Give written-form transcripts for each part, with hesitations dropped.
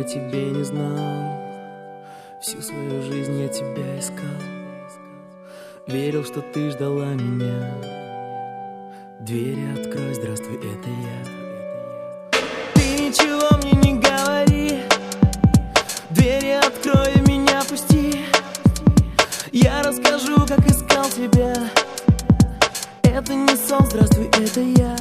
тебе не знал. Всю свою жизнь я тебя искал. Верил, что ты ждала меня. Двери открой, здравствуй, это я. Ты ничего мне не говори. Двери открой и меня пусти. Я расскажу, как искал тебя. Это не сон, здравствуй, это я.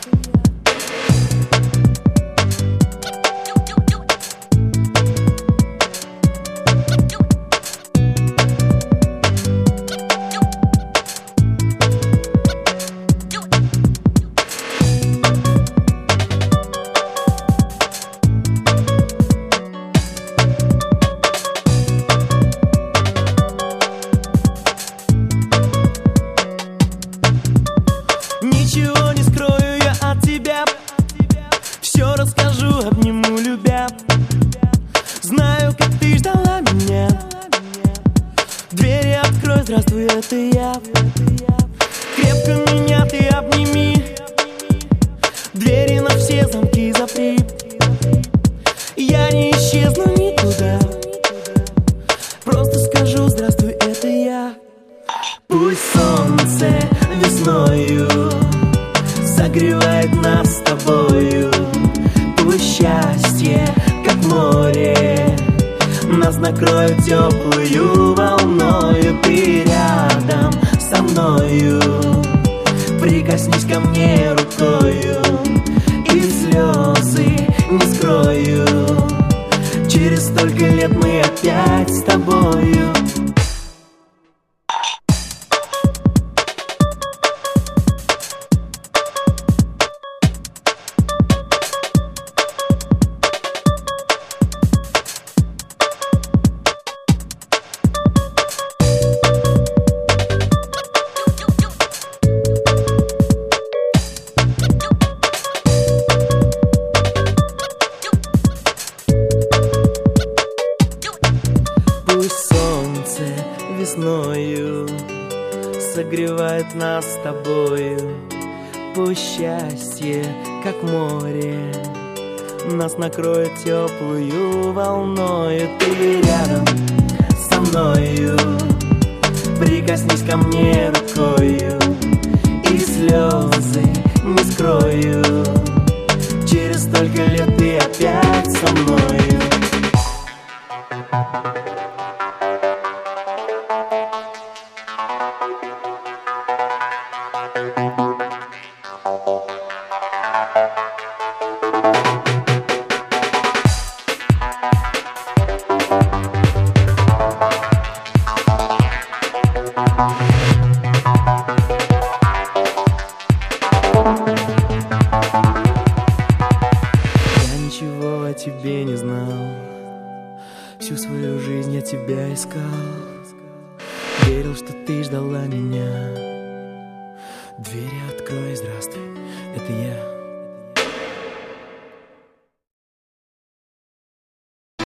Ничего не скрою я от тебя. Все расскажу, обниму, любя. Знаю, как ты ждала меня. Двери открой, здравствуй, это я. Крепко меня ты обними. Двери на все замки запри. Я не исчезну никуда. Просто скажу, здравствуй, это я. Пусть солнце весною согревает нас с тобою. Пусть счастье, как море, нас накроет теплую волною. Ты рядом со мною, прикоснись ко мне рукою, и слезы не скрою. Через столько лет мы опять с тобою. Пусть солнце весною согревает нас с тобою. Пусть счастье, как море, нас накроет теплую волною. Ты рядом со мною, прикоснись ко мне рукою, и слезы не скрою. Через столько лет ты опять со мною. Я ничего о тебе не знал. Всю свою жизнь я тебя искал. Верил, что ты ждала меня. Двери открой, здравствуй, это я.